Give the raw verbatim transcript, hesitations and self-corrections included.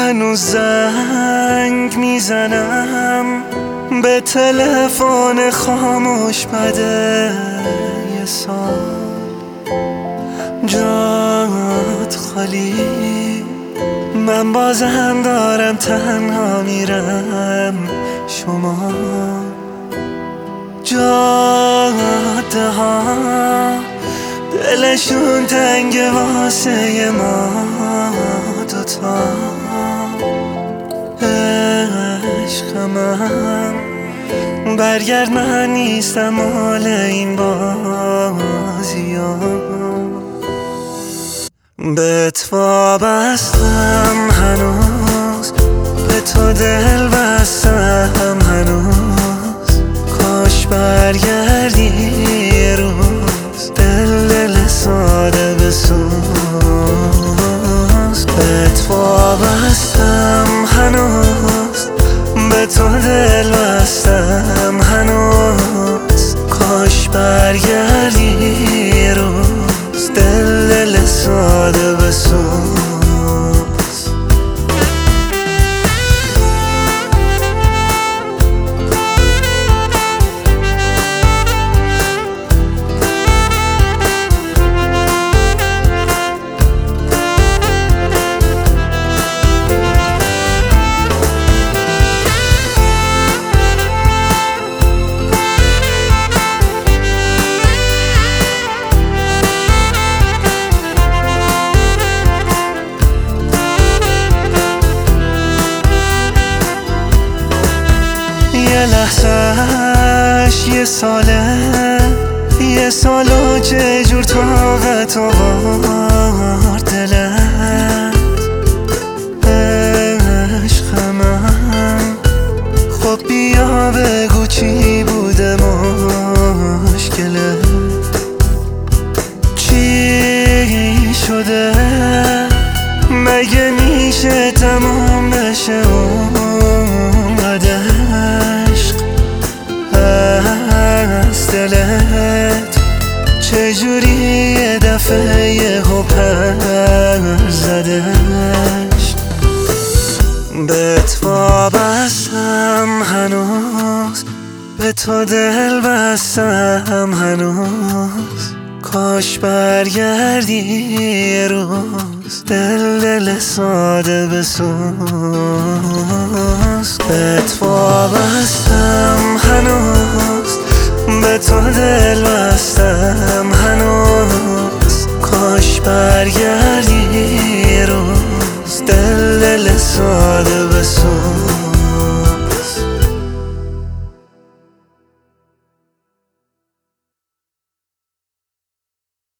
هنوز زنگ میزنم به تلفن خاموش بده یه سال جات خالی، من بازم دارم تنها میرم. شما جاده ها دلشون تنگ واسه ما دوتا. عشق من برگرد، من نیستم مال این بازی ها. بهت وابستم هنوز، به تو دل بستم هنوز. کاش برگردی یه روز، دل دل ساده بسوز. بهت وابستم هنوز، به تو دل بستم هنوز. کاش برگردی یه روز، دل دل ساده بسوز. یه لحظهش یه ساله، یه سال و چه جور طاقت آورد دلت. عشق من خب بیا بگو چی بوده مشکلت، چی شده؟ مگه میشه تمام بشه اونقدر از دلت؟ چجوری یه دفعه یهو پر زدش؟ بهت وابستم هنوز، به تو دل بستم هنوز. کاش برگردی یه روز، دل دل ساده بسوز. بهت وابستم هنوز، به تو دل بستم هنوز. کاش برگردی یه روز، دل دل ساده بسوز.